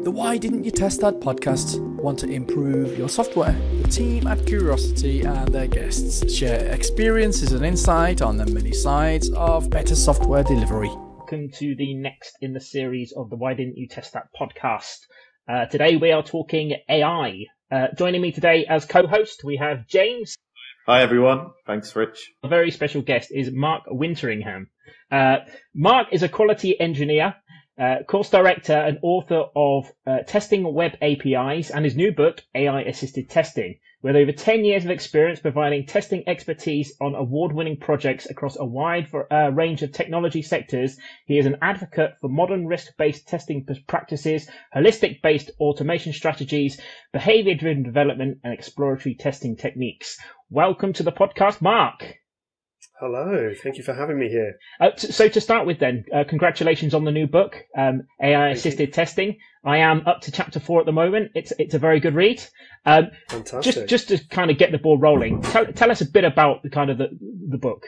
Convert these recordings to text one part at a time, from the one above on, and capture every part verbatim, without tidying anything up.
The Why Didn't You Test That podcast want to improve your software. The team at Curiosity and their guests share experiences and insight on the many sides of better software delivery. Welcome to the next in the series of the Why Didn't You Test That podcast. Uh, today we are talking A I. Uh, joining me today as co-host, we have James. Hi everyone, thanks Rich. A very special guest is Mark Winteringham. Uh, Mark is a quality engineer, uh, course director and author of uh, Testing Web A P Is and his new book, A I Assisted Testing. With over ten years of experience providing testing expertise on award-winning projects across a wide uh, range of technology sectors, he is an advocate for modern risk-based testing practices, holistic-based automation strategies, behavior-driven development, and exploratory testing techniques. Welcome to the podcast, Mark. Hello, thank you for having me here. Uh, t- so to start with then, uh, congratulations on the new book, um, A I Assisted Testing. I am up to chapter four at the moment. It's it's a very good read. Um, Fantastic. Just just to kind of get the ball rolling, tell, tell us a bit about the kind of the, the book.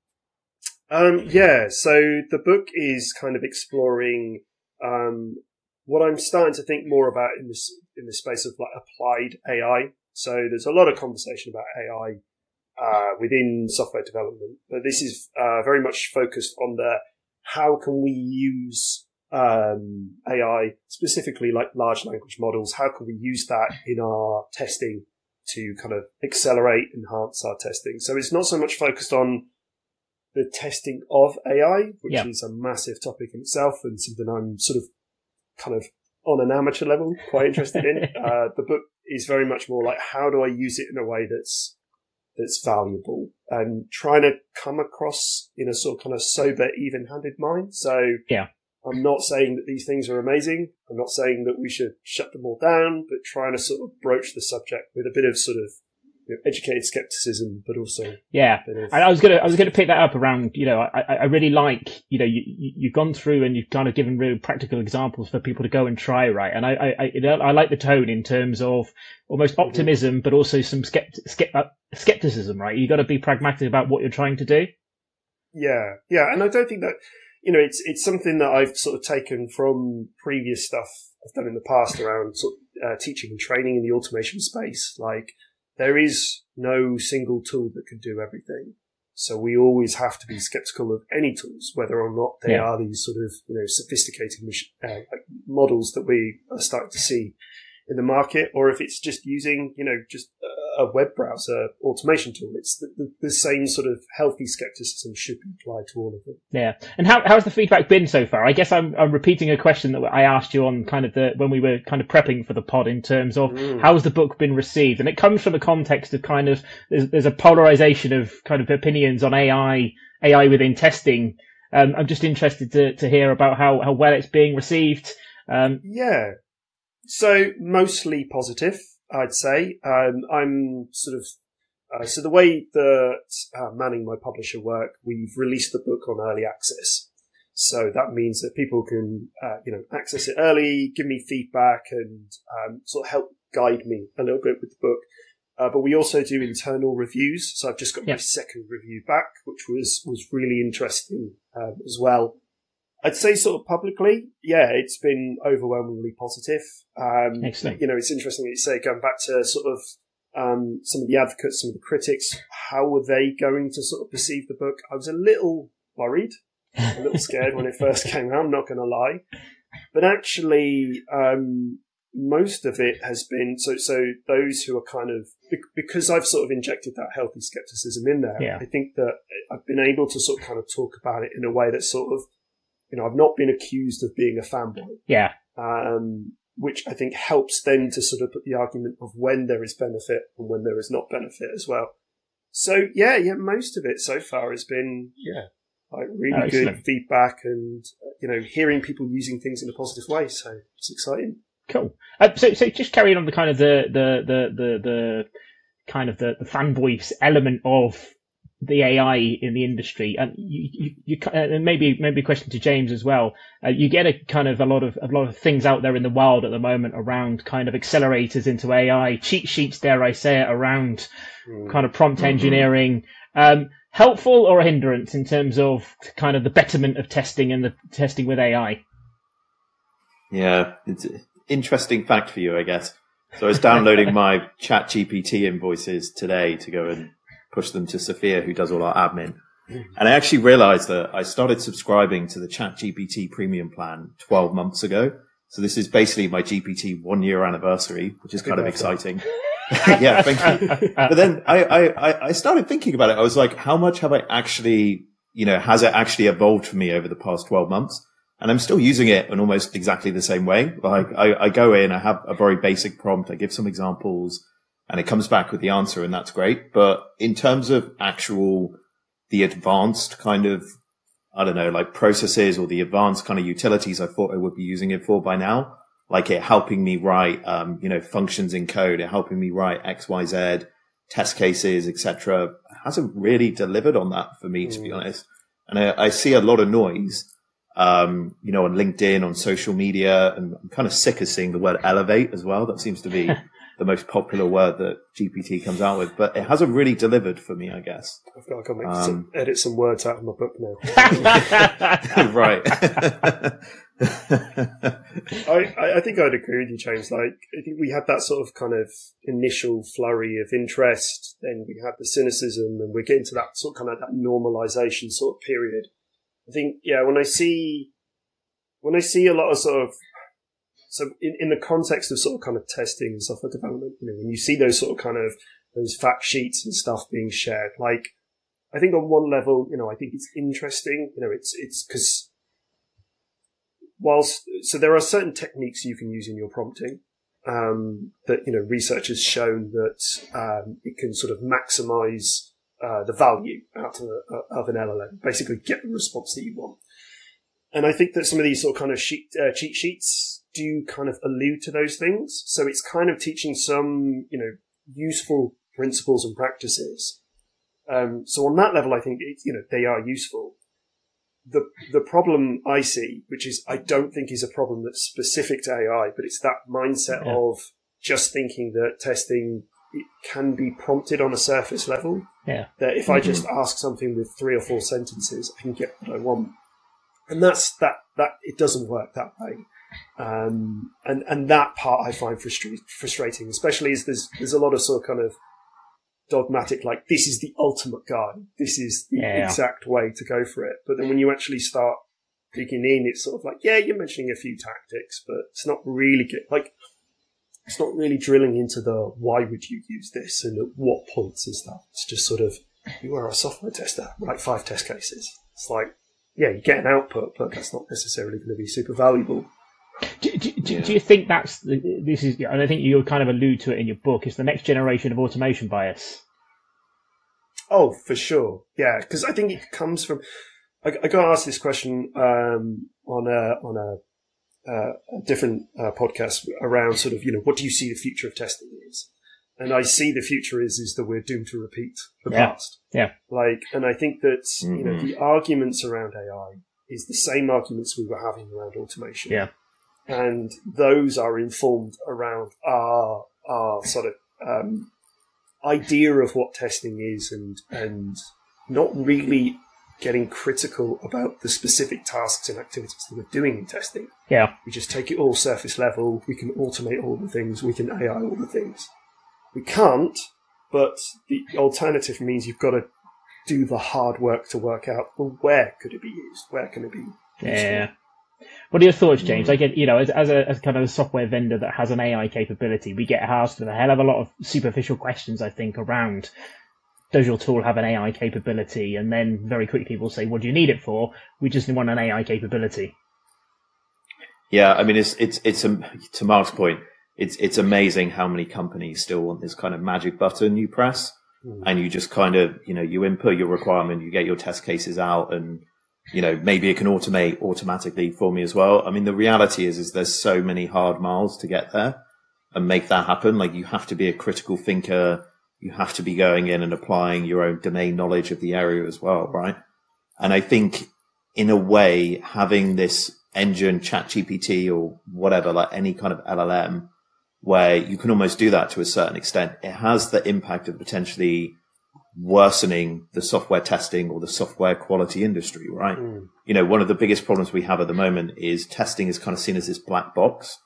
Um, yeah, so the book is kind of exploring um, what I'm starting to think more about in this in the space of like applied A I. So there's a lot of conversation about A I uh, within software development, but this is uh, very much focused on the how can we use um, A I, specifically like large language models, how can we use that in our testing to kind of accelerate, enhance our testing. So it's not so much focused on the testing of A I, which yeah. is a massive topic in itself and something I'm sort of kind of on an amateur level quite interested in. Uh, the book is very much more like how do I use it in a way that's that's valuable and trying to come across in a sort of kind of sober, even-handed mind. So yeah. I'm not saying that these things are amazing. I'm not saying that we should shut them all down, but trying to sort of broach the subject with a bit of sort of you know, educated skepticism, but also yeah. a bit of, and I was gonna I was gonna pick that up around. You know, I I really like you know you you've gone through and you've kind of given real practical examples for people to go and try, right? And I I I, you know, I like the tone in terms of almost optimism, mm-hmm. but also some skept, skept, uh, skepticism, right? You got to be pragmatic about what you're trying to do. Yeah, yeah, and I don't think that. You know, it's it's something that I've sort of taken from previous stuff I've done in the past around sort of, uh, teaching and training in the automation space. Like, there is no single tool that can do everything. So we always have to be skeptical of any tools, whether or not they yeah. are these sort of, you know, sophisticated uh, like models that we are starting to see in the market, or if it's just using, you know, just a web browser automation tool. It's the, the, the same sort of healthy skepticism should be applied to all of them. Yeah. And how how's the feedback been so far? I guess I'm, I'm repeating a question that I asked you on kind of the, when we were kind of prepping for the pod in terms of mm. how's the book been received? And it comes from the context of kind of, there's, there's a polarization of kind of opinions on A I, A I within testing. Um, I'm just interested to, to hear about how, how well it's being received. Um, yeah. So mostly positive, I'd say. Um, I'm sort of, uh, so the way that uh, Manning, my publisher, work, we've released the book on early access. So that means that people can, uh, you know, access it early, give me feedback and um, sort of help guide me a little bit with the book. Uh, but we also do internal reviews. So I've just got yeah. my second review back, which was, was really interesting um, as well. I'd say sort of publicly, yeah, it's been overwhelmingly positive. Um, Excellent. You know, it's interesting that you say, going back to sort of um, some of the advocates, some of the critics, how were they going to sort of perceive the book? I was a little worried, a little scared when it first came out, I'm not going to lie. But actually, um, most of it has been, so so those who are kind of, because I've sort of injected that healthy skepticism in there, yeah. I think that I've been able to sort of kind of talk about it in a way that's sort of, you know, I've not been accused of being a fanboy. Yeah. Um, which I think helps then to sort of put the argument of when there is benefit and when there is not benefit as well. So yeah, yeah, most of it so far has been, yeah, like really oh, good feedback and, you know, hearing people using things in a positive way. So it's exciting. Cool. Uh, so, so just carrying on the kind of the, the, the, the, the kind of the, the fanboy element of the A I in the industry, and you, you, you uh, and maybe maybe a question to James as well. Uh, you get a kind of a lot of a lot of things out there in the wild at the moment around kind of accelerators into A I, cheat sheets, dare I say it, around mm. kind of prompt mm-hmm. engineering. Um, helpful or a hindrance in terms of kind of the betterment of testing and the testing with A I? Yeah, it's interesting fact for you, I guess. So I was downloading my ChatGPT invoices today to go and push them to Sophia, who does all our admin. And I actually realized that I started subscribing to the ChatGPT premium plan twelve months ago. So this is basically my G P T one year anniversary, which is kind of exciting. Yeah, thank you. But then I, I, I started thinking about it. I was like, how much have I actually, you know, has it actually evolved for me over the past twelve months? And I'm still using it in almost exactly the same way. Like I, I go in, I have a very basic prompt, I give some examples, and it comes back with the answer, and that's great. But in terms of actual, the advanced kind of, I don't know, like processes or the advanced kind of utilities I thought I would be using it for by now, like it helping me write, um, you know, functions in code, it helping me write X, Y, Z, test cases, et cetera, hasn't really delivered on that for me, to be honest. And I, I see a lot of noise. Um, you know, on LinkedIn, on social media, and I'm kind of sick of seeing the word elevate as well. That seems to be the most popular word that G P T comes out with, but it hasn't really delivered for me, I guess. I've got to make Um, some, edit some words out of my book now. Right. I, I I think I'd agree with you, James. Like, I think we had that sort of kind of initial flurry of interest, then we had the cynicism, and we're getting to that sort of kind of that normalization sort of period. I think, yeah, when I see, when I see a lot of sort of, so in, in the context of sort of kind of testing and software development, you know, when you see those sort of kind of, those fact sheets and stuff being shared, like, I think on one level, you know, I think it's interesting, you know, it's, it's because whilst, so there are certain techniques you can use in your prompting, um, that, you know, research has shown that, um, it can sort of maximize Uh, the value out of, uh, of an L L M, basically get the response that you want. And I think that some of these sort of kind of sheet, uh, cheat sheets do kind of allude to those things. So it's kind of teaching some, you know, useful principles and practices. Um, so on that level, I think, it, you know, they are useful. The, the problem I see, which is, I don't think is a problem that's specific to A I, but it's that mindset yeah. of just thinking that testing, it can be prompted on a surface level. Yeah. That if mm-hmm. I just ask something with three or four sentences, I can get what I want. And that's, that, that, it doesn't work that way. Um, and, and that part I find frustra- frustrating, especially as there's, there's a lot of sort of kind of dogmatic, like, this is the ultimate guide. This is the yeah. exact way to go for it. But then when you actually start digging in, it's sort of like, yeah, you're mentioning a few tactics, but it's not really good. Like, it's not really drilling into the why would you use this and at what points is that. It's just sort of, you are a software tester, write five test cases. It's like, yeah, you get an output, but that's not necessarily going to be super valuable. Do, do, do, do you think that's, this is, and I think you kind of allude to it in your book, is the next generation of automation bias? Oh, for sure. Yeah, because I think it comes from, I, I got asked this question um, on a, on a, Uh, a different uh, podcast around sort of, you know, what do you see the future of testing is? And I see the future is, is that we're doomed to repeat the yeah. past. Yeah. Like, and I think that, mm-hmm. you know, the arguments around A I is the same arguments we were having around automation. Yeah. And those are informed around our, our sort of, um, idea of what testing is and, and not really getting critical about the specific tasks and activities that we're doing in testing. Yeah. We just take it all surface level. We can automate all the things. We can A I all the things. We can't, but the alternative means you've got to do the hard work to work out, well, where could it be used? Where can it be used? Yeah. What are your thoughts, James? Mm. I get, you know, as, as a as kind of a software vendor that has an A I capability, we get asked with a hell of a lot of superficial questions, I think, around, does your tool have an A I capability? And then very quickly people say, what do you need it for? We just want an A I capability. Yeah, I mean, it's, it's, it's, um, to Mark's point, it's, it's amazing how many companies still want this kind of magic button you press mm. and you just kind of, you know, you input your requirement, you get your test cases out and, you know, maybe it can automate automatically for me as well. I mean, the reality is, is there's so many hard miles to get there and make that happen. Like, you have to be a critical thinker. You have to be going in and applying your own domain knowledge of the area as well, right? And I think in a way, having this engine, ChatGPT or whatever, like any kind of L L M, where you can almost do that to a certain extent, it has the impact of potentially worsening the software testing or the software quality industry, right? Mm. You know, one of the biggest problems we have at the moment is testing is kind of seen as this black box.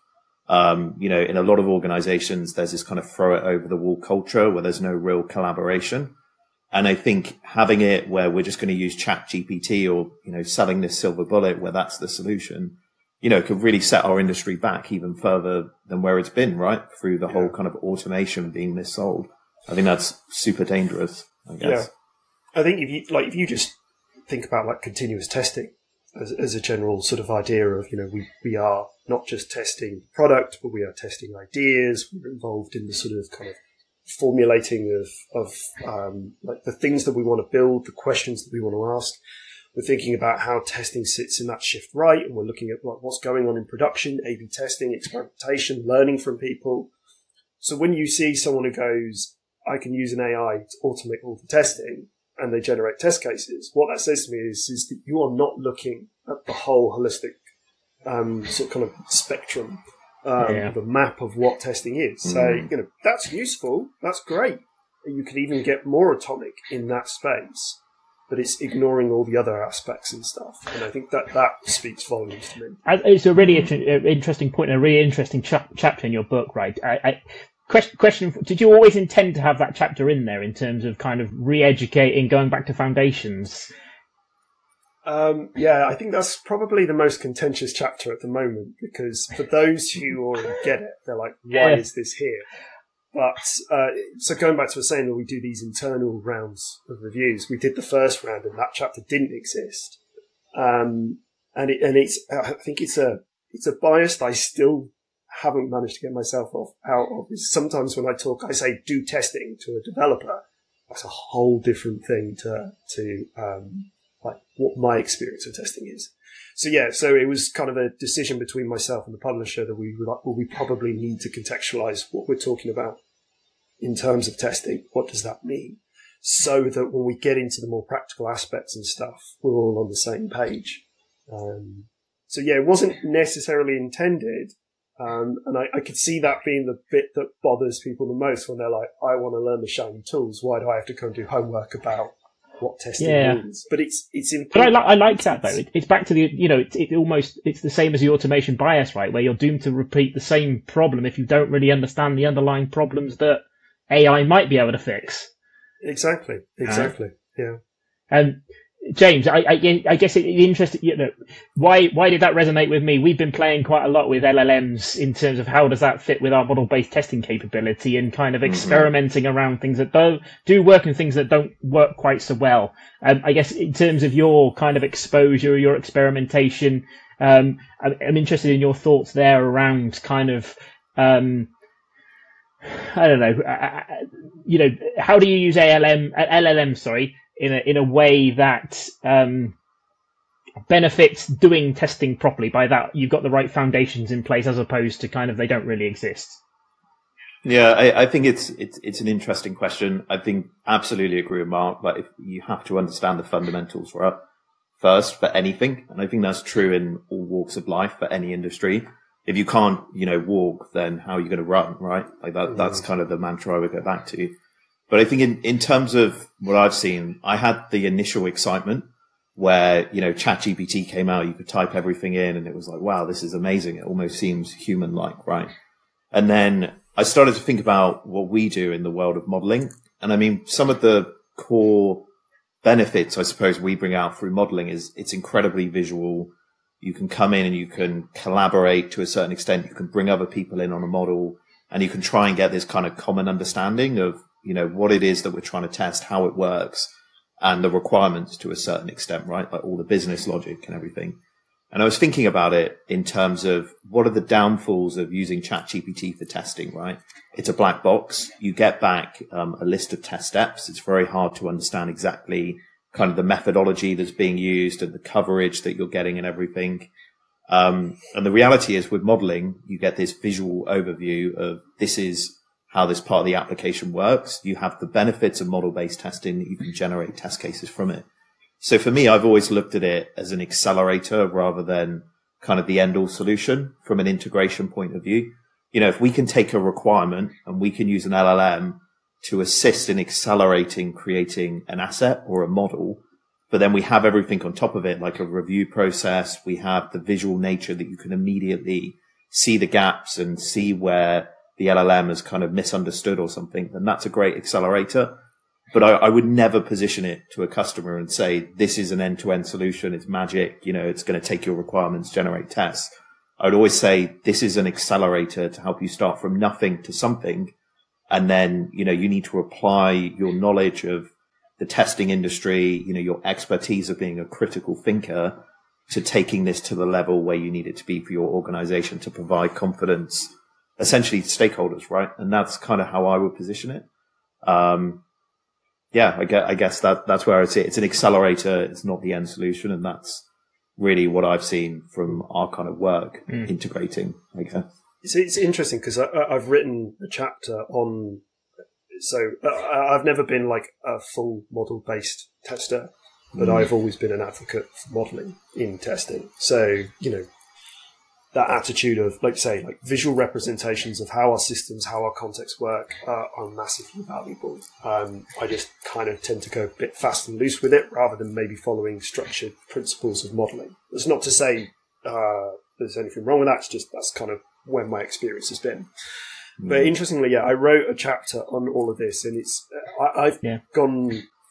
Um, you know, in a lot of organizations, there's this kind of throw it over the wall culture where there's no real collaboration. And I think having it where we're just going to use Chat G P T or, you know, selling this silver bullet where that's the solution, you know, could really set our industry back even further than where it's been, right? Through the yeah. whole kind of automation being missold. I think that's super dangerous, I guess. Yeah. I think if you, like, if you just think about like continuous testing as, as a general sort of idea of, you know, we, we are not just testing product, but we are testing ideas. We're involved in the sort of kind of formulating of, of, um, like the things that we want to build, the questions that we want to ask. We're thinking about how testing sits in that shift right, and we're looking at like what's going on in production, A B testing, experimentation, learning from people. So when you see someone who goes, I can use an A I to automate all the testing, and they generate test cases, what that says to me is, is that you are not looking at the whole holistic um, sort of kind of spectrum, um, yeah. the map of what testing is. Mm. So, you know, that's useful. That's great. You can even get more atomic in that space, but it's ignoring all the other aspects and stuff. And I think that that speaks volumes to me. It's a really interesting point and a really interesting ch- chapter in your book, right? I, I, question, question, did you always intend to have that chapter in there in terms of kind of re-educating, going back to foundations? Um, yeah, I think that's probably the most contentious chapter at the moment, because for those who already get it, they're like, why yeah. is this here? But, uh, so going back to what saying that we do these internal rounds of reviews, we did the first round and that chapter didn't exist. Um, and it, and it's, I think it's a, it's a bias that I still haven't managed to get myself off out of. Sometimes when I talk, I say do testing to a developer. That's a whole different thing to, to, um, like what my experience of testing is. So yeah, so it was kind of a decision between myself and the publisher that we were like, well, we probably need to contextualize what we're talking about in terms of testing. What does that mean? So that when we get into the more practical aspects and stuff, we're all on the same page. Um, so yeah, it wasn't necessarily intended. Um, and I, I could see that being the bit that bothers people the most when they're like, I want to learn the shiny tools. Why do I have to go and do homework about what testing yeah. means? But it's it's important. But I, li- I like that though. It, it's back to the you know it's it almost it's the same as the automation bias, right? Where you're doomed to repeat the same problem if you don't really understand the underlying problems that A I might be able to fix. Exactly. Exactly. Uh, yeah. And James, I, I, I guess it, it interested you know why why did that resonate with me? We've been playing quite a lot with L L Ms in terms of how does that fit with our model-based testing capability and kind of mm-hmm. experimenting around things that do do work and things that don't work quite so well. Um, I guess in terms of your kind of exposure, your experimentation, um, I'm, I'm interested in your thoughts there around kind of um, I don't know, uh, you know, how do you use A L M L L M sorry. in a in a way that um, benefits doing testing properly. By that, you've got the right foundations in place, as opposed to kind of they don't really exist. Yeah, I, I think it's it's it's an interesting question. I think absolutely agree with Mark. But if you have to understand the fundamentals right, first for anything, and I think that's true in all walks of life for any industry. If you can't, you know, walk, then how are you going to run, right? Like that. Mm-hmm. That's kind of the mantra I would go back to. But I think in, in terms of what I've seen, I had the initial excitement where, you know, ChatGPT came out, you could type everything in and it was like, wow, this is amazing. It almost seems human-like, right? And then I started to think about what we do in the world of modeling. And I mean, some of the core benefits, I suppose, we bring out through modeling is it's incredibly visual. You can come in and you can collaborate to a certain extent. You can bring other people in on a model and you can try and get this kind of common understanding of, you know, what it is that we're trying to test, how it works, and the requirements to a certain extent, right? Like all the business logic and everything. And I was thinking about it in terms of what are the downfalls of using ChatGPT for testing, right? It's a black box. You get back um, a list of test steps. It's very hard to understand exactly kind of the methodology that's being used and the coverage that you're getting and everything. Um, and the reality is with modeling, you get this visual overview of this is how this part of the application works. You have the benefits of model-based testing that you can generate test cases from it. So for me, I've always looked at it as an accelerator rather than kind of the end-all solution from an integration point of view. You know, if we can take a requirement and we can use an L L M to assist in accelerating creating an asset or a model, but then we have everything on top of it, like a review process. We have the visual nature that you can immediately see the gaps and see where the L L M is kind of misunderstood or something, then that's a great accelerator. But I, I would never position it to a customer and say, this is an end-to-end solution. It's magic. You know, it's going to take your requirements, generate tests. I would always say this is an accelerator to help you start from nothing to something. And then, you know, you need to apply your knowledge of the testing industry, you know, your expertise of being a critical thinker to taking this to the level where you need it to be for your organization to provide confidence, essentially stakeholders, right? And that's kind of how I would position it. Um, yeah, I guess, I guess that, that's where I see it. It's an accelerator. It's not the end solution. And that's really what I've seen from our kind of work, mm. integrating, I guess. It's, it's interesting because I've written a chapter on, so I've never been like a full model based tester, but mm. I've always been an advocate for modeling in testing. So, you know, that attitude of, like say, like visual representations of how our systems, how our contexts work uh, are massively valuable. Um, I just kind of tend to go a bit fast and loose with it rather than maybe following structured principles of modeling. That's not to say uh, there's anything wrong with that. It's just that's kind of where my experience has been. Mm. But interestingly, yeah, I wrote a chapter on all of this, and it's I, I've yeah. gone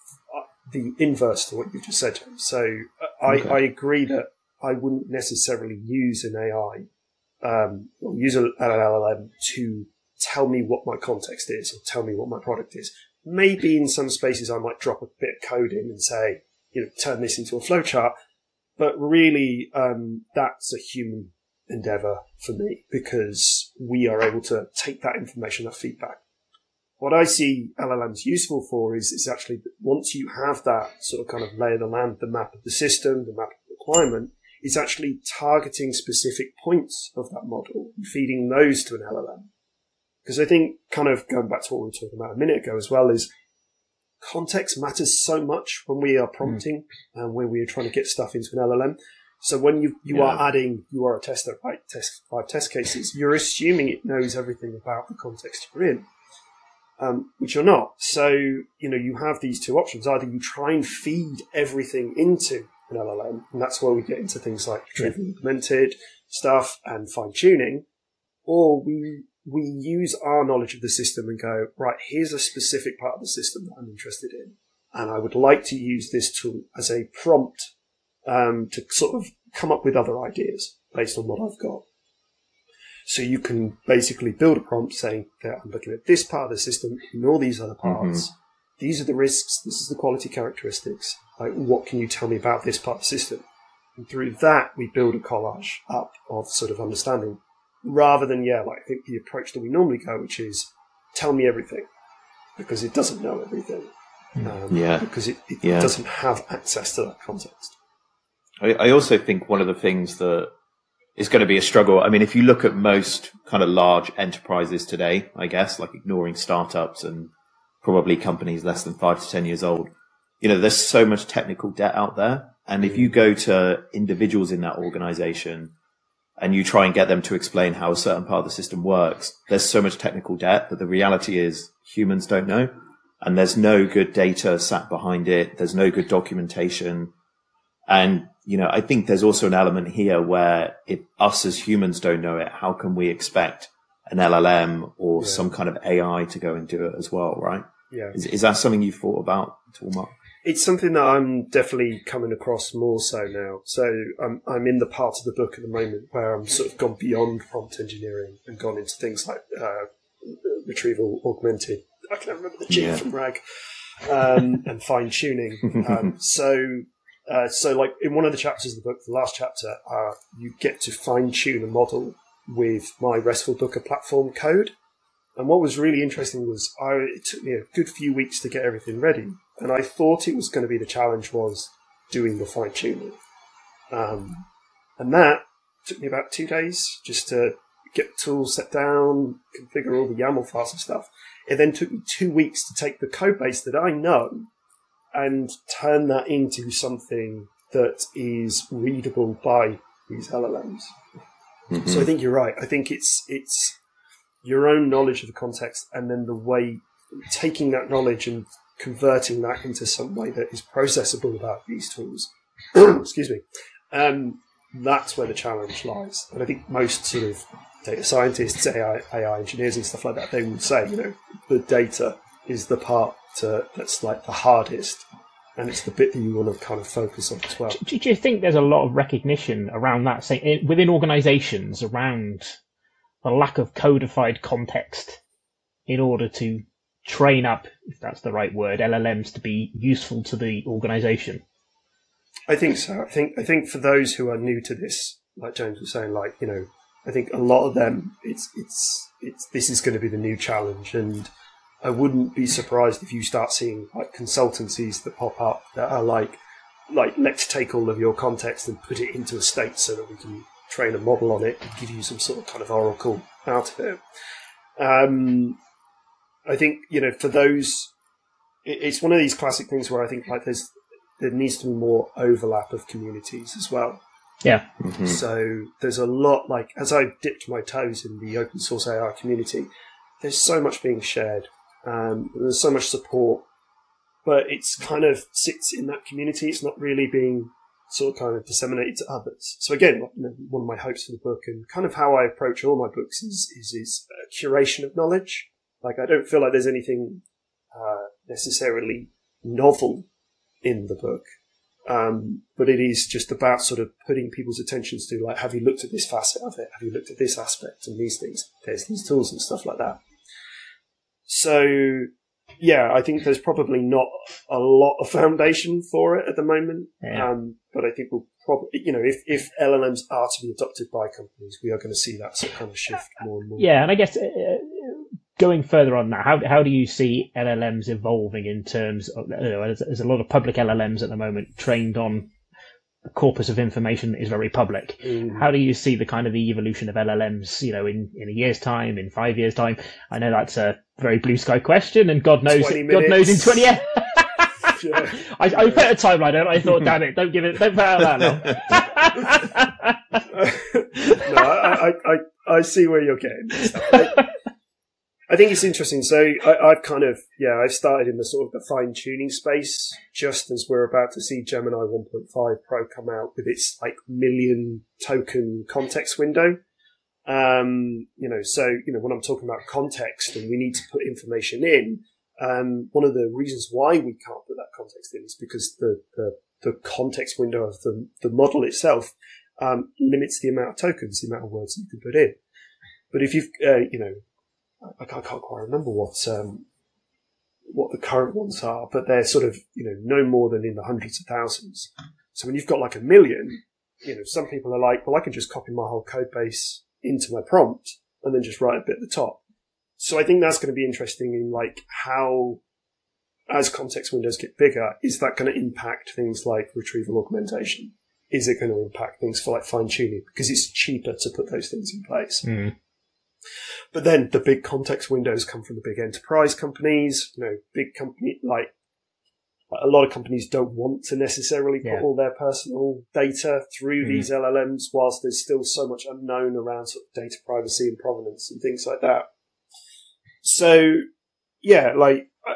the inverse to what you just said, James. So I, okay. I agree that I wouldn't necessarily use an A I, um, or use an L L M to tell me what my context is or tell me what my product is. Maybe in some spaces I might drop a bit of code in and say, you know, turn this into a flowchart. But really, um, that's a human endeavor for me because we are able to take that information, that feedback. What I see L L Ms useful for is, is actually once you have that sort of kind of lay of the land, the map of the system, the map of the requirement, it's actually targeting specific points of that model and feeding those to an L L M. Because I think, kind of going back to what we were talking about a minute ago as well, is context matters so much when we are prompting mm. and when we are trying to get stuff into an L L M. So when you, you yeah. are adding, you are a tester, right? Test five test cases, you're assuming it knows everything about the context you're in, um, which you're not. So, you know, you have these two options. Either you try and feed everything into an L L M, and that's where we get into things like retrieval augmented stuff and fine tuning, or we we use our knowledge of the system and go, right, here's a specific part of the system that I'm interested in, and I would like to use this tool as a prompt um, to sort of come up with other ideas based on what I've got. So you can basically build a prompt saying that I'm looking at this part of the system and all these other parts. Mm-hmm. These are the risks. This is the quality characteristics. Like, what can you tell me about this part of the system? And through that, we build a collage up of sort of understanding rather than, yeah, like I think the approach that we normally go, which is tell me everything because it doesn't know everything. Um, yeah. Because it, it yeah. doesn't have access to that context. I, I also think one of the things that is going to be a struggle. I mean, if you look at most kind of large enterprises today, I guess, like ignoring startups and probably companies less than five to ten years old, you know, there's so much technical debt out there. And if you go to individuals in that organization and you try and get them to explain how a certain part of the system works, there's so much technical debt that the reality is humans don't know. And there's no good data sat behind it. There's no good documentation. And, you know, I think there's also an element here where if us as humans don't know it, how can we expect an L L M or yeah. some kind of A I to go and do it as well, right? Yeah. Is, is that something you've thought about at all, Mark? It's something that I'm definitely coming across more so now. So I'm, I'm in the part of the book at the moment where I'm sort of gone beyond prompt engineering and gone into things like uh, retrieval augmented. I can't remember the G yeah. from RAG um, and fine tuning. Um, so, uh, so like in one of the chapters of the book, the last chapter, uh, you get to fine tune a model with my RESTful Docker platform code. And what was really interesting was I, it took me a good few weeks to get everything ready. And I thought it was going to be the challenge was doing the fine tuning. Um, and that took me about two days just to get the tools set down, configure all the YAML files and stuff. It then took me two weeks to take the code base that I know and turn that into something that is readable by these L L Ms. Mm-hmm. So I think you're right. I think it's it's your own knowledge of the context and then the way taking that knowledge and converting that into some way that is processable about these tools. Excuse me. Um, that's where the challenge lies. And I think most sort of data scientists, A I, A I engineers and stuff like that, they would say, you know, the data is the part uh, that's like the hardest, and it's the bit that you want to kind of focus on as well. Do, do you think there's a lot of recognition around that, say, within organisations, around the lack of codified context in order to train up, if that's the right word, L L Ms to be useful to the organisation? I think so. I think I think for those who are new to this, like James was saying, like, you know, I think a lot of them, it's it's it's this is going to be the new challenge, and I wouldn't be surprised if you start seeing like consultancies that pop up that are like, like let's take all of your context and put it into a state so that we can train a model on it and give you some sort of kind of oracle out of it. Um, I think, you know, for those, it, it's one of these classic things where I think like there's there needs to be more overlap of communities as well. Yeah. Mm-hmm. So there's a lot, like, as I dipped my toes in the open source A I community, there's so much being shared. Um, there's so much support, but it's kind of sits in that community. It's not really being sort of kind of disseminated to others. So again, you know, one of my hopes for the book and kind of how I approach all my books is, is, is a curation of knowledge. Like, I don't feel like there's anything uh, necessarily novel in the book. Um, but it is just about sort of putting people's attentions to, like, have you looked at this facet of it? Have you looked at this aspect and these things? There's these tools and stuff like that. So, yeah, I think there's probably not a lot of foundation for it at the moment. Yeah. Um, but I think we'll probably, you know, if, if L L Ms are to be adopted by companies, we are going to see that sort of kind of shift more and more. Yeah, and I guess uh, going further on that, how how do you see L L Ms evolving in terms of, you know, there's, there's a lot of public L L Ms at the moment trained on a corpus of information that is very public. Mm. How do you see the kind of the evolution of L L Ms, you know, in, in a year's time, in five years' time? I know that's a very blue sky question, and God knows, God knows in twenty years. Yeah. I, I put a timeline on it. I thought, damn it, don't give it, don't put out that now. No, I, I, I, I see where you're getting. I, I think it's interesting. So I, I've kind of, yeah, I've started in the sort of the fine tuning space just as we're about to see Gemini one point five Pro come out with its like million token context window. Um, you know, so, you know, when I'm talking about context and we need to put information in, um, one of the reasons why we can't put that context in is because the, the, the context window of the, the model itself, um, limits the amount of tokens, the amount of words you can put in. But if you've, uh, you know, I can't quite remember what um, what the current ones are, but they're sort of, you know, no more than in the hundreds of thousands. So when you've got like a million, you know, some people are like, well, I can just copy my whole code base into my prompt and then just write a bit at the top. So I think that's going to be interesting in like how, as context windows get bigger, is that going to impact things like retrieval augmentation? Is it going to impact things for like fine tuning? Because it's cheaper to put those things in place. Mm. But then the big context windows come from the big enterprise companies, you know, big company, like a lot of companies don't want to necessarily put yeah. all their personal data through mm. these L L Ms, whilst there's still so much unknown around sort of data privacy and provenance and things like that. So, yeah, like, I,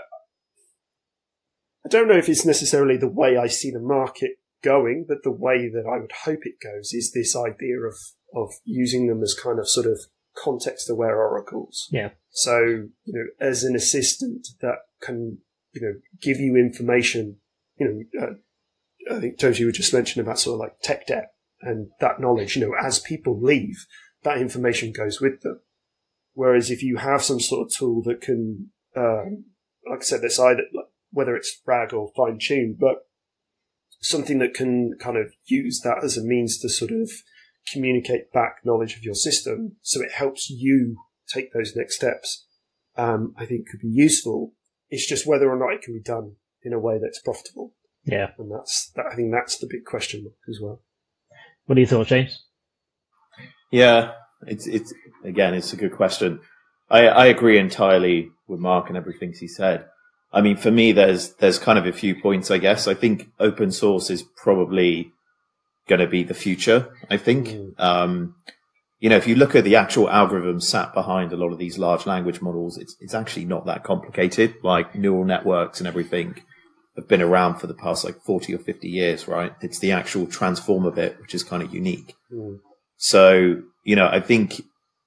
I don't know if it's necessarily the way I see the market going, but the way that I would hope it goes is this idea of, of using them as kind of sort of context-aware oracles. Yeah. So, you know, as an assistant that can, you know, give you information, you know, uh, I think, Josie, you were just mentioning about sort of like tech debt and that knowledge, you know, as people leave, that information goes with them. Whereas if you have some sort of tool that can, um, like I said, this either, whether it's RAG or fine-tuned, but something that can kind of use that as a means to sort of communicate back knowledge of your system so it helps you take those next steps, um, I think could be useful. It's just whether or not it can be done in a way that's profitable. Yeah. And that's, that, I think that's the big question mark as well. What are your thoughts, James? Yeah, it's, it's, again, it's a good question. I, I agree entirely with Mark and everything he said. I mean, for me, there's, there's kind of a few points, I guess. I think open source is probably going to be the future, I think. Mm. Um, you know, if you look at the actual algorithms sat behind a lot of these large language models, it's, it's actually not that complicated. Like neural networks and everything have been around for the past like forty or fifty years, right? It's the actual transformer bit, which is kind of unique. Mm. So, you know, I think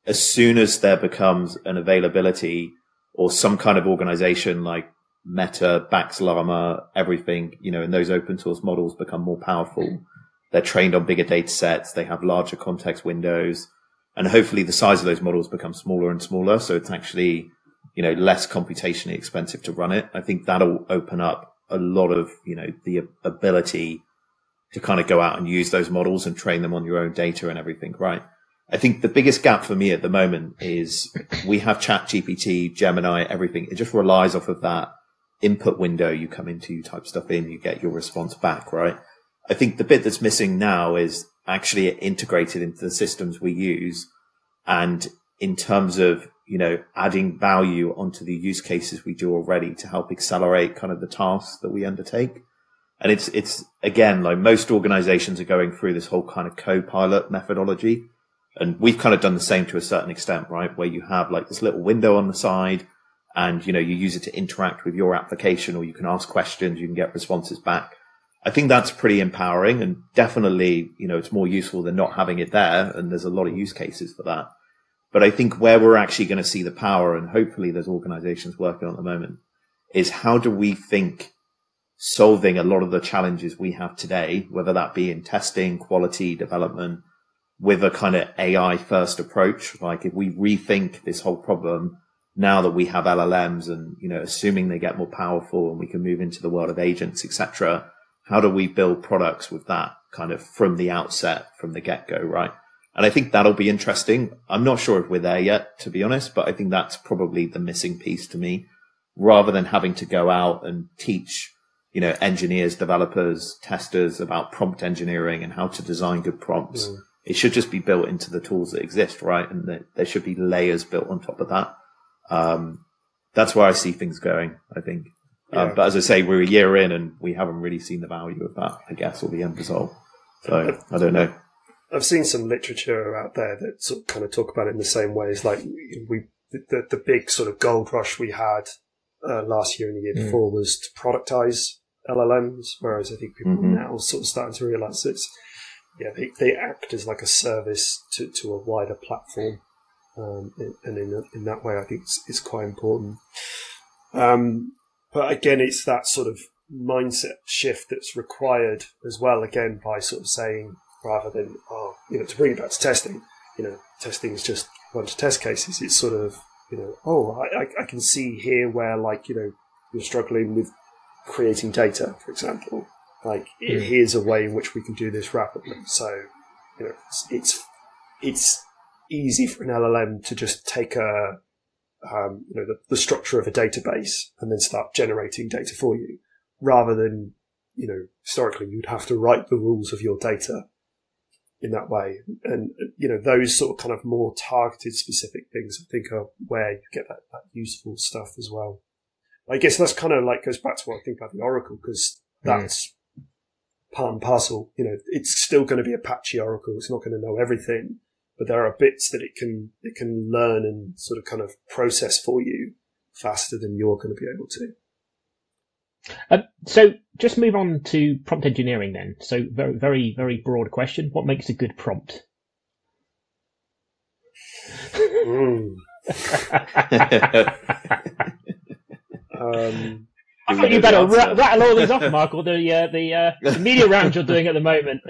as soon as there becomes an availability or some kind of organization like Meta backs Llama, everything, you know, and those open source models become more powerful. They're trained on bigger data sets. They have larger context windows, and hopefully the size of those models becomes smaller and smaller. So it's actually, you know, less computationally expensive to run it. I think that'll open up a lot of, you know, the ability to kind of go out and use those models and train them on your own data and everything, right? I think the biggest gap for me at the moment is we have ChatGPT, Gemini, everything. It just relies off of that input window. You come into, you type stuff in, you get your response back, right? I think the bit that's missing now is actually integrated into the systems we use. And in terms of, you know, adding value onto the use cases we do already to help accelerate kind of the tasks that we undertake. And it's, it's again, like most organizations are going through this whole kind of co-pilot methodology. And we've kind of done the same to a certain extent, right? Where you have like this little window on the side and, you know, you use it to interact with your application, or you can ask questions, you can get responses back. I think that's pretty empowering, and definitely, you know, it's more useful than not having it there. And there's a lot of use cases for that. But I think where we're actually going to see the power, and hopefully there's organizations working on at the moment, is how do we think solving a lot of the challenges we have today, whether that be in testing, quality, development, with a kind of A I first approach. Like if we rethink this whole problem now that we have L L Ms and, you know, assuming they get more powerful and we can move into the world of agents, et cetera, how do we build products with that kind of from the outset, from the get go, right? And I think that'll be interesting. I'm not sure if we're there yet, to be honest, but I think that's probably the missing piece to me, rather than having to go out and teach, you know, engineers, developers, testers about prompt engineering and how to design good prompts. Mm. It should just be built into the tools that exist, right? And there, there should be layers built on top of that. Um, that's where I see things going, I think. Yeah. Um, but as I say, we're a year in and we haven't really seen the value of that, I guess, or the end result. So I don't know. I've seen some literature out there that sort of kind of talk about it in the same way as like we, the, the big sort of gold rush we had uh, last year and the year mm. before was to productize L L Ms, whereas I think people mm-hmm. now are sort of starting to realize it's, yeah, they, they act as like a service to, to a wider platform. Um, and in, in that way, I think it's, it's quite important. Um, but again, it's that sort of mindset shift that's required as well, again, by sort of saying, rather than, oh, you know, to bring it back to testing, you know, testing is just a bunch of test cases. It's sort of, you know, oh, I, I can see here where, like, you know, you're struggling with creating data, for example. Like, mm. here's a way in which we can do this rapidly. So, you know, it's it's, it's easy for an L L M to just take a, um, you know, the, the structure of a database and then start generating data for you, rather than, you know, historically you'd have to write the rules of your data in that way. And, you know, those sort of kind of more targeted specific things, I think, are where you get that, that useful stuff as well. I guess that's kind of like goes back to what I think about the Oracle, because that's mm. part and parcel. You know, it's still going to be Apache Oracle. It's not going to know everything, but there are bits that it can, it can learn and sort of kind of process for you faster than you're going to be able to. Um, so just move on to prompt engineering then. So very, very, very broad question. What makes a good prompt? Mm. um, I thought you better ra- rattle all these off, Mark, or the, uh, the, uh, the media round you're doing at the moment.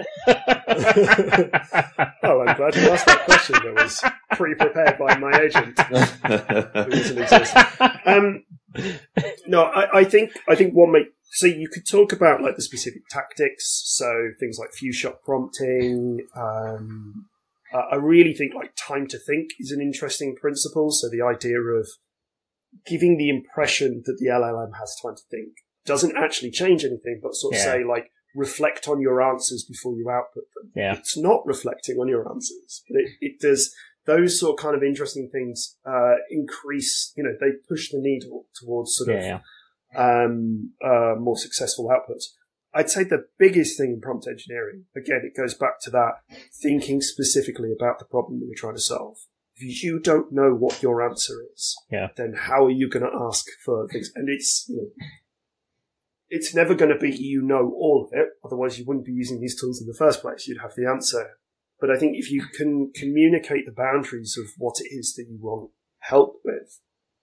Oh, I'm glad you asked that question. That was pre-prepared by my agent, who doesn't exist. Um, no, I, I think I think one may. So you could talk about like the specific tactics, so things like few shot prompting. Um, uh, I really think like time to think is an interesting principle. So the idea of giving the impression that the L L M has time to think doesn't actually change anything, but sort of yeah. say like reflect on your answers before you output them. Yeah. It's not reflecting on your answers, but it, it does. Those sort of kind of interesting things uh, increase, you know, they push the needle towards sort of yeah. um, uh, more successful outputs. I'd say the biggest thing in prompt engineering, again, it goes back to that thinking specifically about the problem that you're trying to solve. If you don't know what your answer is, yeah. then how are you going to ask for things? And it's, you know, it's never going to be you know all of it. Otherwise, you wouldn't be using these tools in the first place. You'd have the answer But I think if you can communicate the boundaries of what it is that you want help with,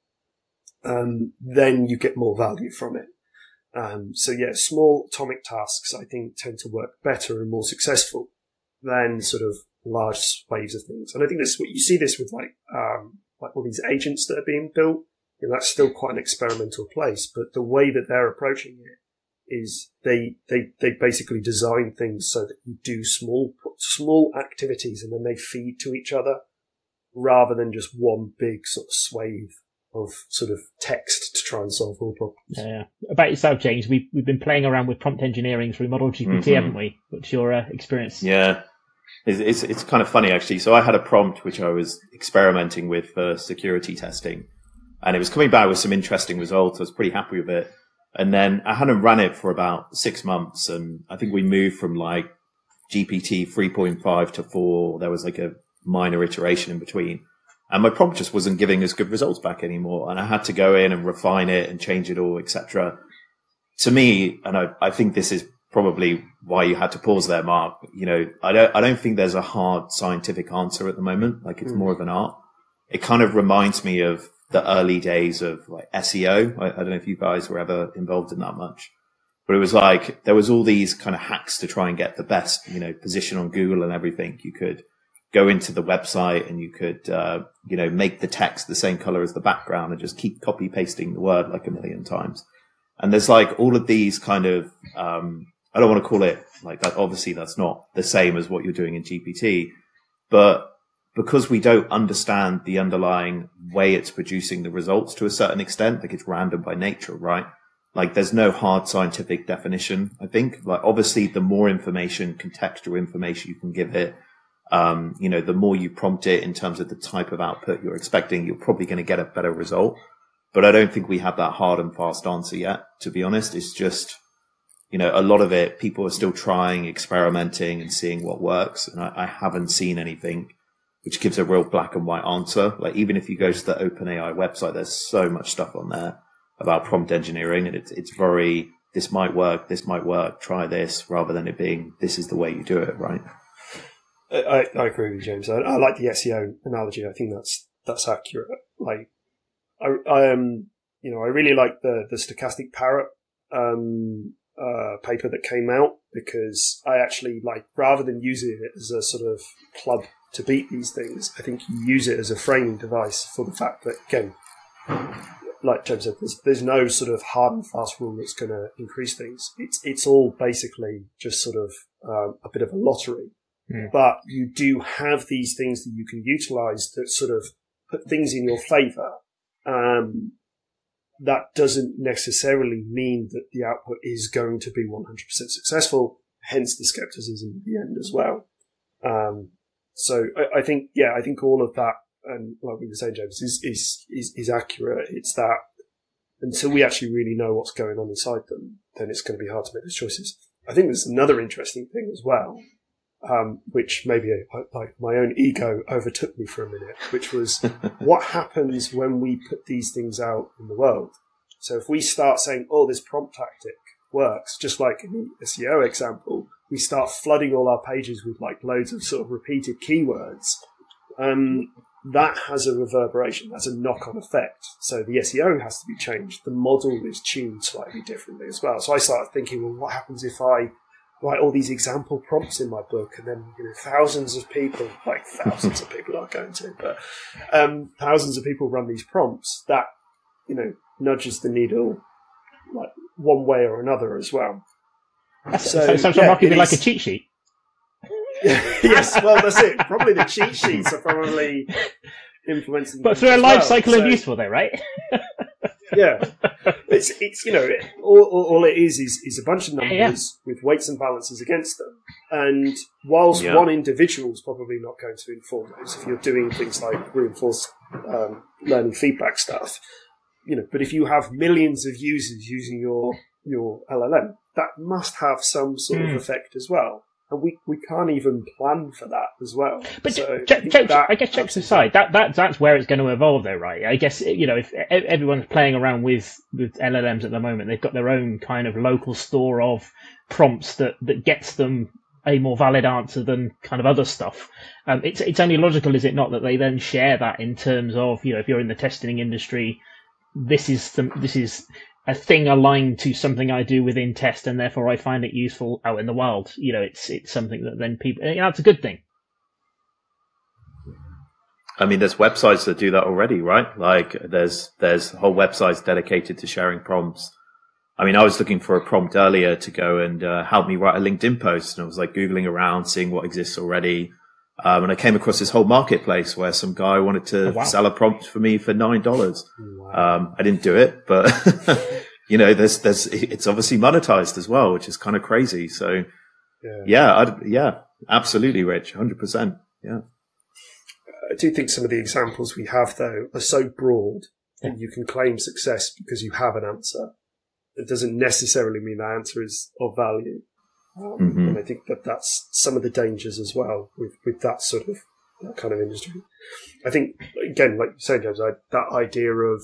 um, then you get more value from it. Um, so yeah, small atomic tasks, I think, tend to work better and more successful than sort of large waves of things. And I think this, you see this with like, um, like all these agents that are being built. You know, that's still quite an experimental place, but the way that they're approaching it is they, they, they basically design things so that you do small, small activities and then they feed to each other rather than just one big sort of swathe of sort of text to try and solve all problems. Yeah. About yourself, James, we've, we've been playing around with prompt engineering through Model G P T, mm-hmm. haven't we? What's your uh, experience? Yeah. It's, it's, it's kind of funny actually. So I had a prompt which I was experimenting with for security testing and it was coming back with some interesting results. I was pretty happy with it. And then I hadn't run it for about six months. And I think we moved from like G P T three point five to four. There was like a minor iteration in between. And my prompt just wasn't giving us good results back anymore. And I had to go in and refine it and change it all, et cetera. To me, and I, I think this is probably why you had to pause there, Mark. You know, I don't, I don't think there's a hard scientific answer at the moment. Like it's mm. more of an art. It kind of reminds me of the early days of like S E O. I, I don't know if you guys were ever involved in that much, but it was like there was all these kind of hacks to try and get the best, you know, position on Google and everything. You could go into the website and you could, uh, you know, make the text the same color as the background and just keep copy pasting the word like a million times. And there's like all of these kind of, um, I don't want to call it like that. Obviously that's not the same as what you're doing in G P T, but because we don't understand the underlying way it's producing the results to a certain extent, like it's random by nature, right? Like there's no hard scientific definition, I think. Like obviously the more information, contextual information you can give it, um, you know, the more you prompt it in terms of the type of output you're expecting, you're probably going to get a better result. But I don't think we have that hard and fast answer yet, to be honest. It's just, you know, a lot of it, people are still trying, experimenting and seeing what works. And I, I haven't seen anything which gives a real black and white answer. Like even if you go to the OpenAI website, there's so much stuff on there about prompt engineering, and it's it's very, this might work, this might work, try this, rather than it being, this is the way you do it, right? I, I agree with you, James. I, I like the S E O analogy. I think that's that's accurate. Like, I, I um, you know, I really like the the stochastic parrot um uh paper that came out, because I actually like, rather than using it as a sort of club to beat these things, I think you use it as a framing device for the fact that, again, like James said, there's, there's no sort of hard and fast rule that's going to increase things. It's it's all basically just sort of um, a bit of a lottery. Mm. But you do have these things that you can utilize that sort of put things in your favor. Um, that doesn't necessarily mean that the output is going to be one hundred percent successful, hence the skepticism at the end as well. Um, So I, I think, yeah, I think all of that, and like we were saying, James, is, is, is, is accurate. It's that until we actually really know what's going on inside them, then it's going to be hard to make those choices. I think there's another interesting thing as well, um, which maybe like my own ego overtook me for a minute, which was what happens when we put these things out in the world. So if we start saying, oh, this prompt tactic works, just like in the S E O example, we start flooding all our pages with like loads of sort of repeated keywords, um, that has a reverberation, that's a knock-on effect. So the S E O has to be changed. The model is tuned slightly differently as well. So I started thinking, well, what happens if I write all these example prompts in my book, and then, you know, thousands of people, like thousands of people aren't going to, but um, thousands of people run these prompts, that, you know, nudges the needle like one way or another as well. So, so, so, so yeah, marketing like a cheat sheet. Yes, well, that's it. Probably the cheat sheets are probably influencing. But through a life well. cycle so, of useful, though, right? Yeah, it's it's you know it, all, all all it is is is a bunch of numbers yeah, yeah. with weights and balances against them. And whilst yeah. one individual is probably not going to inform those, if you're doing things like reinforced um, learning feedback stuff, you know, but if you have millions of users using your your L L M, that must have some sort mm. of effect as well. And we, we can't even plan for that as well. But so j- j- j- I guess jokes aside, that, that that's where it's going to evolve, though, right? I guess, you know, if everyone's playing around with, with L L Ms at the moment, they've got their own kind of local store of prompts that, that gets them a more valid answer than kind of other stuff. Um, it's it's only logical, is it not, that they then share that in terms of, you know, if you're in the testing industry, this is the, this is a thing aligned to something I do within test, and therefore I find it useful out in the wild. You know, it's it's something that then people, you know, it's a good thing. I mean, there's websites that do that already, right? Like there's there's whole websites dedicated to sharing prompts. I mean, I was looking for a prompt earlier to go and uh, help me write a LinkedIn post, and I was like Googling around, seeing what exists already. Um, and I came across this whole marketplace where some guy wanted to oh, wow. sell a prompt for me for nine dollars. Wow. Um, I didn't do it, but you know, there's, there's, it's obviously monetized as well, which is kind of crazy. So Yeah, yeah, I'd, yeah, absolutely, Rich. one hundred percent. Yeah. I do think some of the examples we have, though, are so broad Yeah. that you can claim success because you have an answer. It doesn't necessarily mean that answer is of value. Um, Mhm. And I think that that's some of the dangers as well with, with that sort of that kind of industry. I think, again, like you say, James, I, that idea of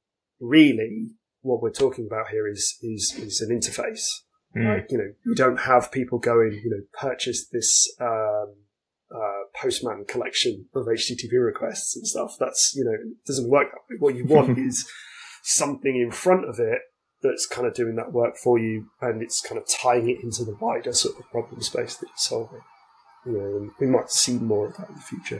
really what we're talking about here is is, is an interface. Mm. Like, you know, you don't have people going, you know, purchase this um, uh, Postman collection of H T T P requests and stuff. That's, you know, it doesn't work that way. What you want is something in front of it that's kind of doing that work for you, and it's kind of tying it into the wider sort of problem space that you're solving. You know, and we might see more of that in the future.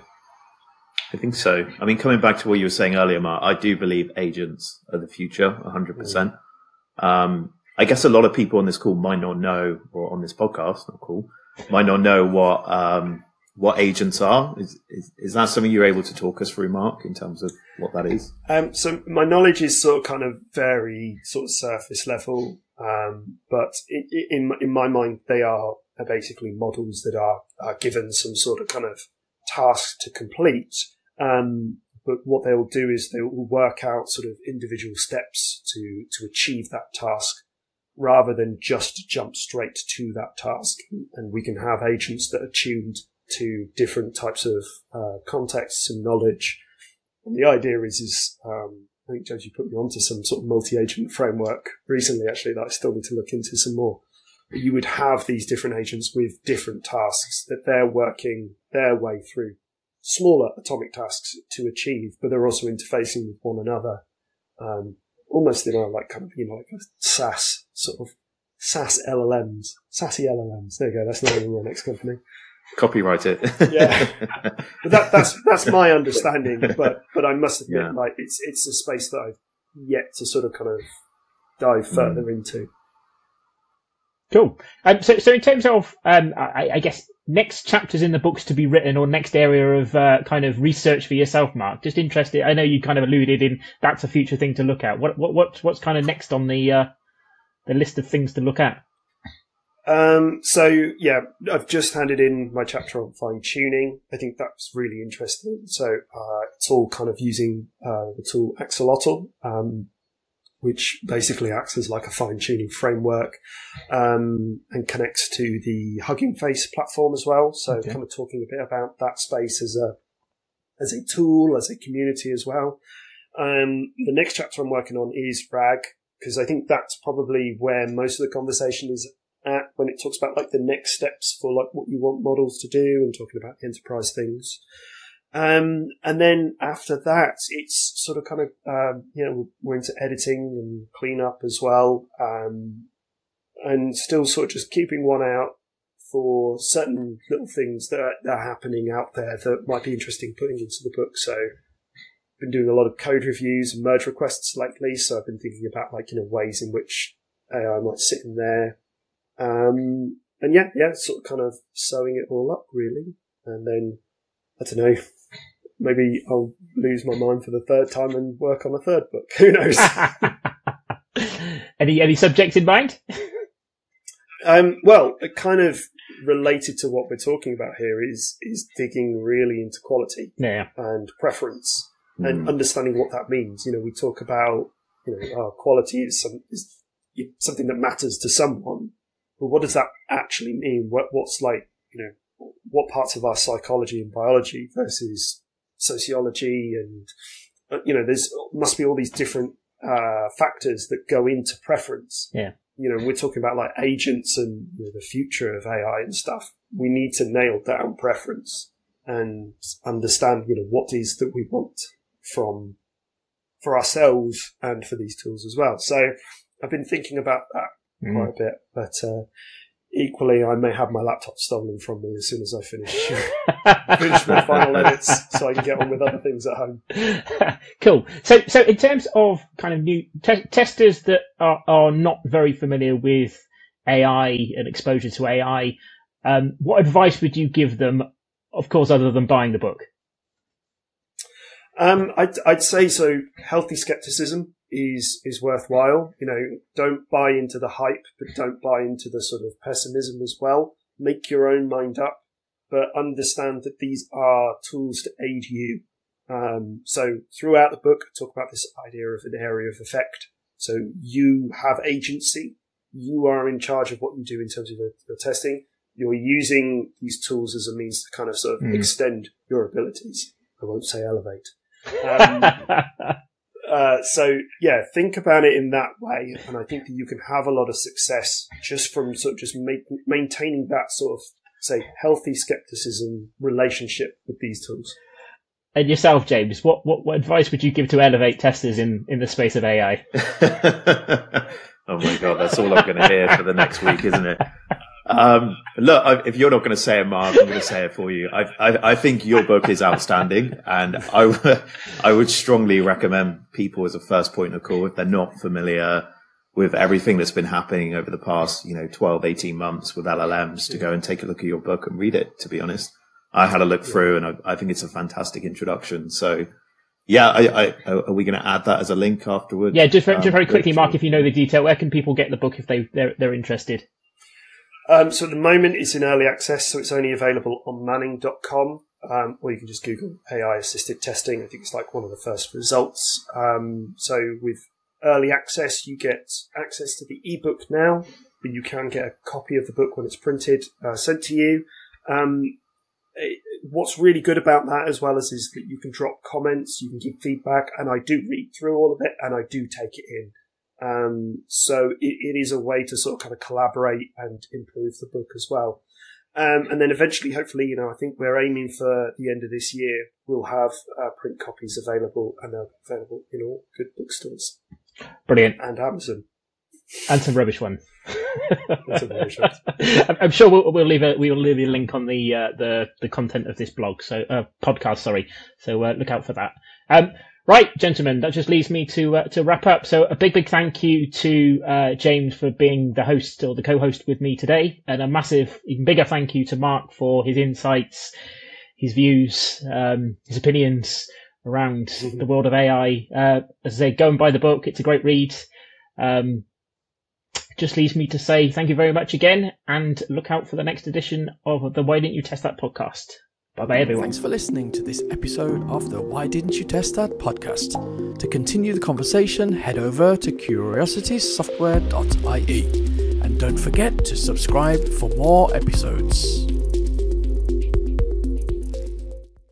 I think so. I mean, coming back to what you were saying earlier, Mark, I do believe agents are the future, one hundred percent. Um, I guess a lot of people on this call might not know, or on this podcast, not cool, might not know what um, what agents are. Is, is is that something you're able to talk us through, Mark, in terms of what that is? Um, so my knowledge is sort of kind of very sort of surface level, um, but in, in in my mind, they are basically models that are, are given some sort of kind of task to complete. Um, but what they will do is they will work out sort of individual steps to to achieve that task, rather than just jump straight to that task. And we can have agents that are tuned to different types of uh, contexts and knowledge. And the idea is, is um, I think, James, you put me onto some sort of multi-agent framework recently, actually, that I still need to look into some more. But you would have these different agents with different tasks that they're working their way through, smaller atomic tasks to achieve, but they're also interfacing with one another. Um, almost, you know, like kind of, you know, like a SaaS sort of SaaS L L Ms, SASy L L Ms. There you go. That's the name of our next company. Copyright it. Yeah, but that, that's that's my understanding. But but I must admit, Yeah. like it's it's a space that I've yet to sort of kind of dive further mm. into. Cool. Um, so so in terms of um, I, I guess next chapters in the books to be written, or next area of uh, kind of research for yourself, Mark. Just interested. I know you kind of alluded in that's a future thing to look at. What what what what's kind of next on the uh, the list of things to look at? Um, so yeah, I've just handed in my chapter on fine tuning. I think that's really interesting. So, uh, it's all kind of using, uh, the tool Axolotl, um, which basically acts as like a fine tuning framework, um, and connects to the Hugging Face platform as well. So okay. kind of talking a bit about that space as a, as a tool, as a community as well. Um, the next chapter I'm working on is RAG, because I think that's probably where most of the conversation is at when it talks about like the next steps for like what you want models to do and talking about enterprise things. Um, and then after that, it's sort of kind of, um, you know, we're into editing and cleanup as well. Um, and still sort of just keeping one out for certain little things that are, that are happening out there that might be interesting putting into the book. So I've been doing a lot of code reviews and merge requests lately. So I've been thinking about like, you know, ways in which A I might sit in there. Um, and yeah, yeah, sort of kind of sewing it all up really. And then, I don't know, maybe I'll lose my mind for the third time and work on a third book. Who knows? any, any subject in mind? um, well, kind of related to what we're talking about here is, is digging really into quality yeah. and preference mm. and understanding what that means. You know, we talk about, you know, oh, quality is, some, is something that matters to someone. But what does that actually mean? What, what's like, you know, what parts of our psychology and biology versus sociology and, uh, you know, there's must be all these different uh, factors that go into preference. Yeah. you know, we're talking about like agents and you know, the future of A I and stuff. We need to nail down preference and understand, you know, what it is that we want from for ourselves and for these tools as well. So I've been thinking about that mm. quite a bit, but uh, equally, I may have my laptop stolen from me as soon as I finish finish my final edits, so I can get on with other things at home. Cool. So, so in terms of kind of new te- testers that are, are not very familiar with A I and exposure to A I, um, what advice would you give them? Of course, other than buying the book. Um, I'd, I'd say so. Healthy skepticism is is worthwhile. You know, don't buy into the hype, but don't buy into the sort of pessimism as well. Make your own mind up, but understand that these are tools to aid you. Um, so throughout the book, I talk about this idea of an area of effect. So you have agency. You are in charge of what you do in terms of your, your testing. You're using these tools as a means to kind of sort of mm. extend your abilities. I won't say elevate. Um, uh, so yeah, think about it in that way, and I think that you can have a lot of success just from sort of just make, maintaining that sort of say healthy skepticism relationship with these tools. And yourself, James, what, what, what advice would you give to elevate testers in, in the space of A I? Oh my God, that's all I'm going to hear for the next week, isn't it? Um, look, I, if you're not going to say it, Mark, I'm going to say it for you. I, I, I think your book is outstanding, and I, w- I would strongly recommend people as a first point of call, if they're not familiar with everything that's been happening over the past, you know, twelve, eighteen months with L L Ms, to go and take a look at your book and read it, to be honest. I had a look through, and I, I think it's a fantastic introduction. So, yeah, I, I, are we going to add that as a link afterwards? Yeah, just, um, just very quickly, Mark, if you know the detail, where can people get the book if they, they're, they're interested? Um, so at the moment it's in early access, so it's only available on Manning dot com, um, or you can just Google A I assisted testing. I think it's like one of the first results. Um, so with early access, you get access to the ebook now, but you can get a copy of the book when it's printed, uh, sent to you. Um, it, what's really good about that as well as is that you can drop comments, you can give feedback, and I do read through all of it and I do take it in. Um, so it, it is a way to sort of kind of collaborate and improve the book as well. Um, and then eventually, hopefully, you know, I think we're aiming for the end of this year, we'll have uh, print copies available and uh, available in all good bookstores. Brilliant. And Amazon. And some rubbish ones. And some rubbish ones. I'm sure we'll, we'll leave a we'll leave a link on the uh, the the content of this blog, so uh, podcast. Sorry, so uh, look out for that. Um, Right, gentlemen, that just leaves me to uh, to wrap up. So a big, big thank you to uh, James for being the host or the co-host with me today, and a massive, even bigger thank you to Mark for his insights, his views, um, his opinions around mm-hmm. the world of A I. Uh, as I say, go and buy the book; it's a great read. Um, just leaves me to say thank you very much again, and look out for the next edition of the Why Didn't You Test That podcast. Bye-bye, everyone. Thanks for listening to this episode of the Why Didn't You Test That podcast. To continue the conversation, head over to curiosity software dot I E. And don't forget to subscribe for more episodes.